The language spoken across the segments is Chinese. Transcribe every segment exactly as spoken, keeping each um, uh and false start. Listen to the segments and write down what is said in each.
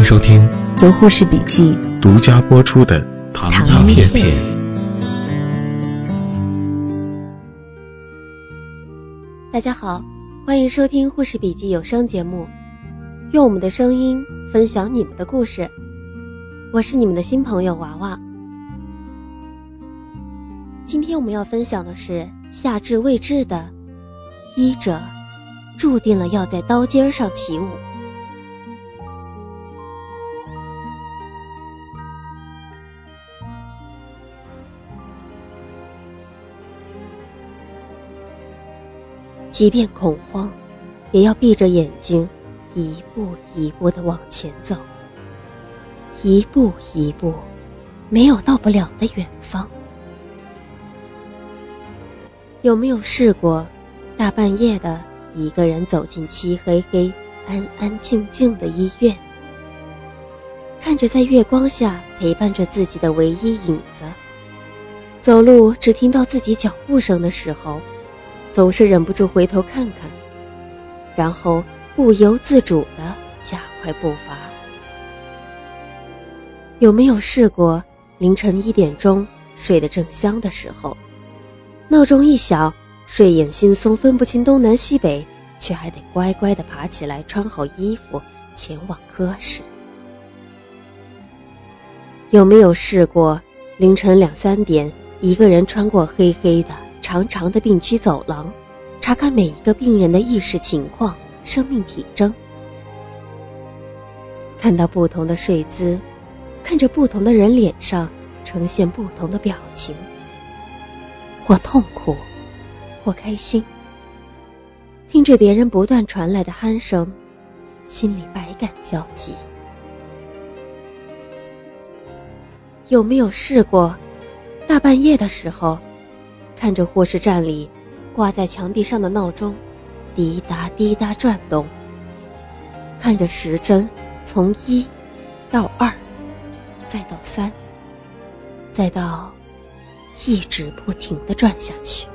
收听由护士笔记独家播出的糖衣片片。 大家好，欢迎收听护士笔记有声节目，用我们的声音分享你们的故事。我是你们的新朋友娃娃。今天我们要分享的是夏至未至的医者注定了要在刀尖上起舞。即便恐慌，也要闭着眼睛，一步一步地往前走，一步一步，没有到不了的远方。有没有试过大半夜的一个人走进漆黑黑、安安静静的医院，看着在月光下陪伴着自己的唯一影子，走路只听到自己脚步声的时候，总是忍不住回头看看，然后不由自主地加快步伐。有没有试过凌晨一点钟睡得正香的时候，闹钟一响，睡眼惺忪分不清东南西北，却还得乖乖地爬起来穿好衣服前往科室？有没有试过凌晨两三点一个人穿过黑黑的长长的病区走廊，查看每一个病人的意识情况、生命体征，看到不同的睡姿，看着不同的人脸上呈现不同的表情，或痛苦，或开心，听着别人不断传来的鼾声，心里百感交集。有没有试过大半夜的时候，看着护士站里挂在墙壁上的闹钟滴答滴答转动，看着时针从一到二，再到三，再到一直不停地转下去，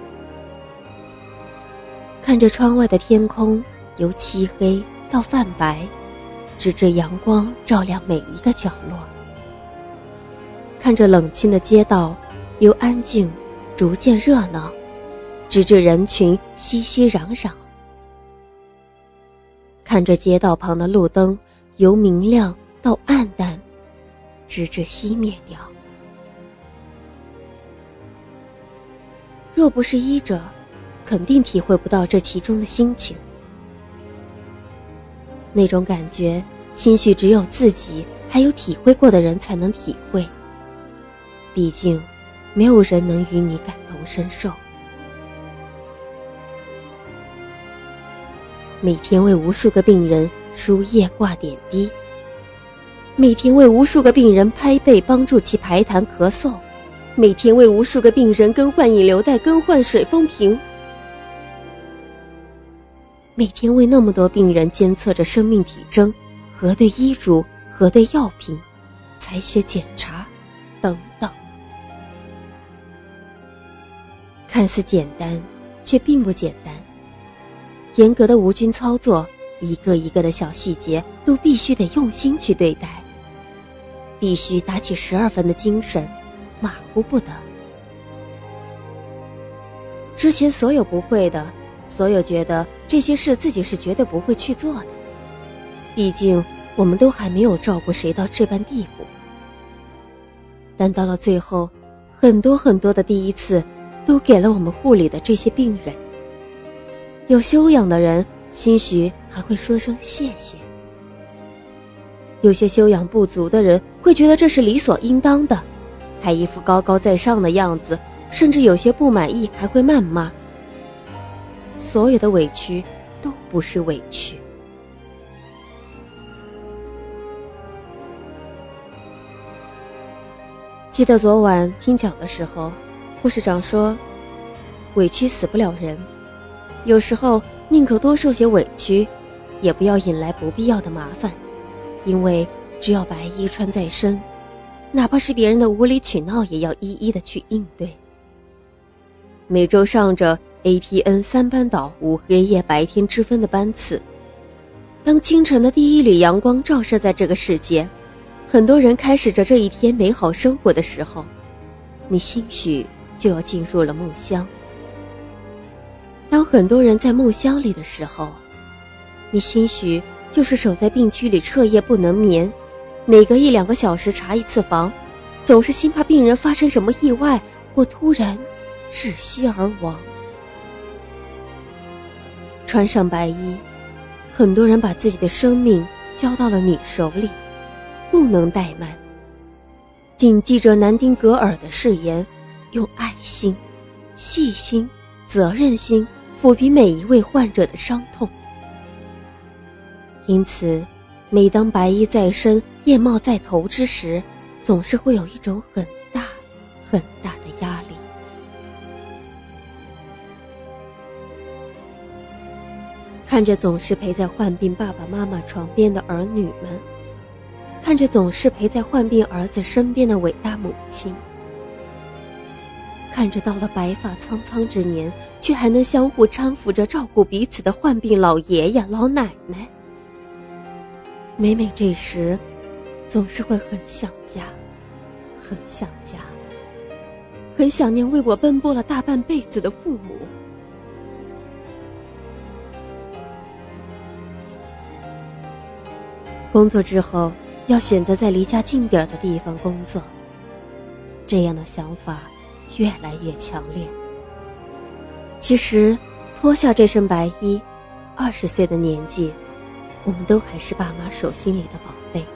看着窗外的天空由漆黑到泛白，直至阳光照亮每一个角落，看着冷清的街道由安静逐渐热闹，直至人群熙熙攘攘，看着街道旁的路灯由明亮到暗淡，直至熄灭掉。若不是医者，肯定体会不到这其中的心情。那种感觉，兴许只有自己还有体会过的人才能体会，毕竟没有人能与你感同身受。每天为无数个病人输液挂点滴，每天为无数个病人拍背帮助其排痰咳嗽，每天为无数个病人更换引流带、更换水封瓶，每天为那么多病人监测着生命体征、核对医嘱、核对药品、采血检查等等。看似简单，却并不简单。严格的无菌操作，一个一个的小细节都必须得用心去对待，必须打起十二分的精神，马虎不得。之前所有不会的，所有觉得这些事自己是绝对不会去做的，毕竟我们都还没有照顾谁到这般地步。但到了最后，很多很多的第一次都给了我们护理的这些病人。有修养的人兴许还会说声谢谢，有些修养不足的人会觉得这是理所应当的，还一副高高在上的样子，甚至有些不满意还会谩骂。所有的委屈都不是委屈。记得昨晚听讲的时候，护士长说，委屈死不了人，有时候宁可多受些委屈，也不要引来不必要的麻烦，因为只要白衣穿在身，哪怕是别人的无理取闹，也要一一的去应对。每周上着 A P N 三班倒无黑夜白天之分的班次， 当清晨的第一缕阳光照射在这个世界，很多人开始着这一天美好生活的时候，你兴许就要进入了梦乡。当很多人在梦乡里的时候，你兴许就是守在病区里彻夜不能眠，每隔一两个小时查一次房，总是心怕病人发生什么意外或突然窒息而亡。穿上白衣，很多人把自己的生命交到了你手里，不能怠慢。谨记着南丁格尔的誓言，用爱心、细心、责任心抚平每一位患者的伤痛。因此，每当白衣在身，艳帽在头之时，总是会有一种很大很大的压力。看着总是陪在患病爸爸妈妈床边的儿女们，看着总是陪在患病儿子身边的伟大母亲，看着到了白发苍苍之年却还能相互搀扶着照顾彼此的患病老爷爷老奶奶，每每这时总是会很想家，很想家，很想念为我奔波了大半辈子的父母。工作之后要选择在离家近点的地方工作，这样的想法越来越强烈。其实脱下这身白衣，二十岁的年纪，我们都还是爸妈手心里的宝贝。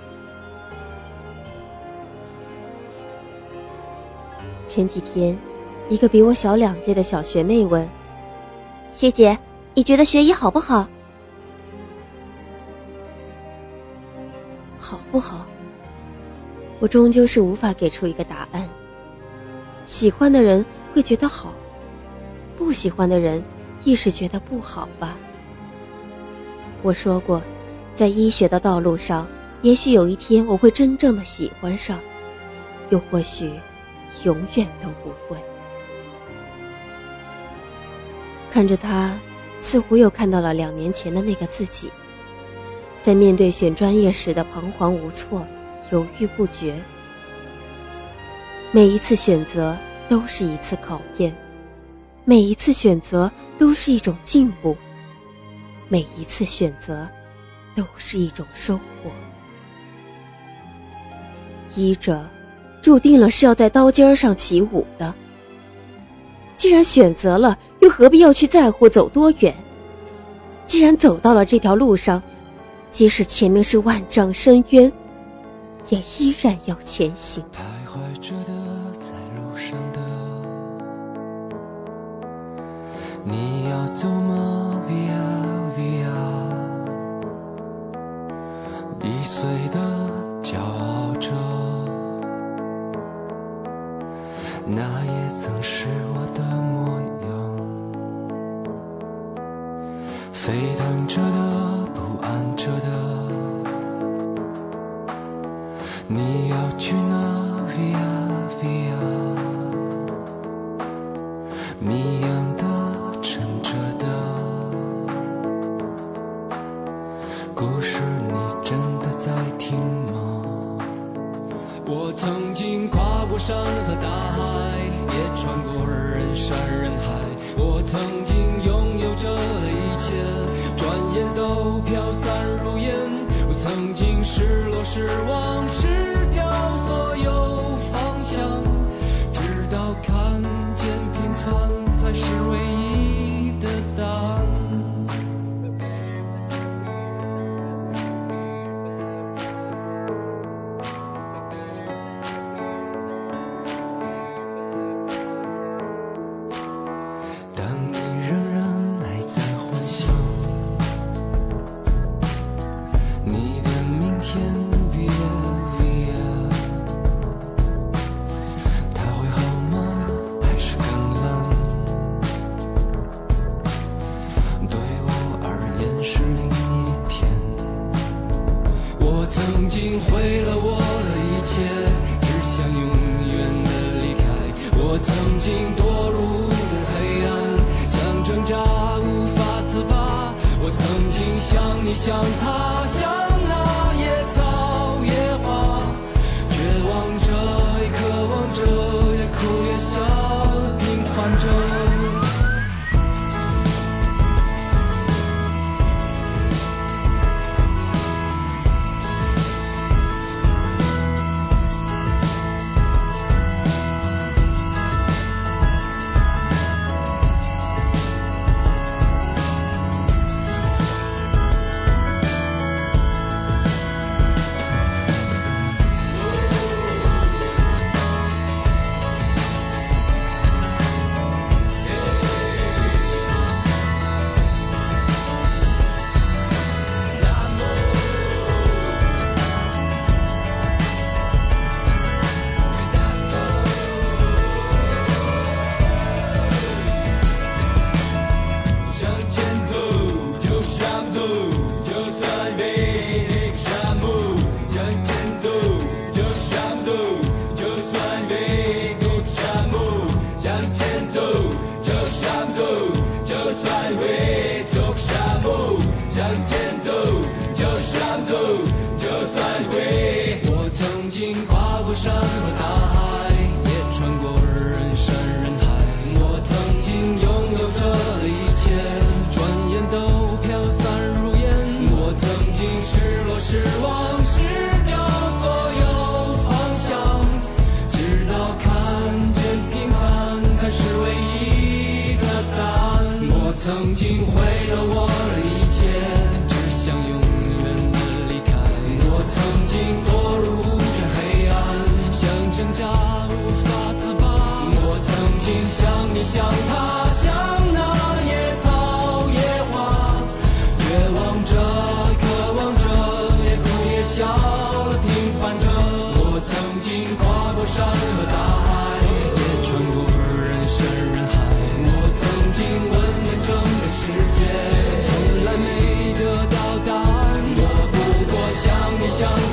前几天，一个比我小两届的小学妹问：学姐，你觉得学医好不好？好不好？我终究是无法给出一个答案。喜欢的人会觉得好，不喜欢的人亦是觉得不好吧。我说过，在医学的道路上，也许有一天我会真正的喜欢上，又或许永远都不会。看着他，似乎又看到了两年前的那个自己，在面对选专业时的彷徨无措，犹豫不决。每一次选择都是一次考验，每一次选择都是一种进步，每一次选择都是一种收获。医者注定了是要在刀尖上起舞的，既然选择了，又何必要去在乎走多远？既然走到了这条路上，即使前面是万丈深渊，也依然要前行。 徘徊着的，在路上的，你要走吗 ？Via Via， 易碎的骄傲着，那也曾是我的模样。沸腾着的，不安着的，你要去哪 ？Via Via， 谜样的，沉着的，故事你真的在听吗？我曾经跨过山和大海，也穿过人山人海。我曾经拥有着的一切，转眼都飘散如烟。我曾经失落失望失掉所有方向，直到看见平凡才是唯一的答案。曾经毁了我的一切，只想永远的离开。我曾经堕入了黑暗，像挣扎无法自拔。我曾经像你像他像那野草野花，绝望着也渴望着，也哭也笑平凡着。曾经毁了我的一切，只想永远的离开。我曾经堕入无边黑暗，想挣扎无法自拔。我曾经像你像他像那野草野花，绝望着渴望着，也哭也笑的平凡着。我曾经跨过山和大海，也穿过人山人海。我曾经问整个世界从来没得到答案，我不过像你像